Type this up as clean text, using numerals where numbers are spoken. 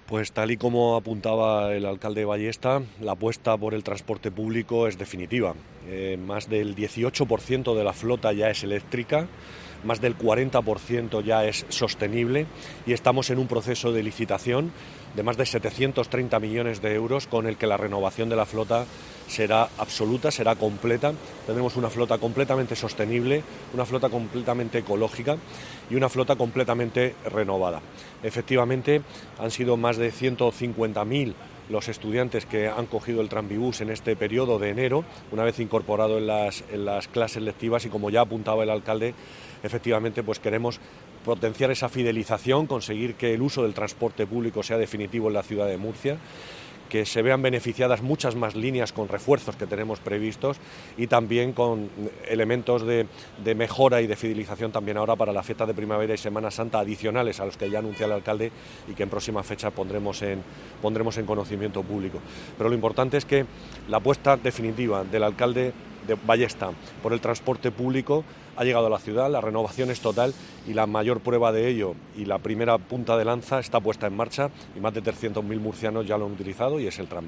Pues tal y como apuntaba el alcalde de Ballesta, la apuesta por el transporte público es definitiva. Más del 18% de la flota ya es eléctrica, más del 40% ya es sostenible y estamos en un proceso de licitación de más de 730 millones de euros con el que la renovación de la flota será absoluta, será completa. Tendremos una flota completamente sostenible, una flota completamente ecológica y una flota completamente renovada. Efectivamente, han sido más de 150.000 los estudiantes que han cogido el Tranvibús en este periodo de enero, una vez incorporado en las clases lectivas, y como ya apuntaba el alcalde, efectivamente pues queremos potenciar esa fidelización, conseguir que el uso del transporte público sea definitivo en la ciudad de Murcia, que se vean beneficiadas muchas más líneas con refuerzos que tenemos previstos y también con elementos de mejora y de fidelización también ahora para la fiesta de primavera y Semana Santa adicionales a los que ya anuncia el alcalde y que en próxima fecha pondremos en conocimiento público. Pero lo importante es que la apuesta definitiva del alcalde de Ballesta por el transporte público ha llegado a la ciudad, la renovación es total y la mayor prueba de ello y la primera punta de lanza está puesta en marcha y más de 300.000 murcianos ya lo han utilizado y es el tranvía.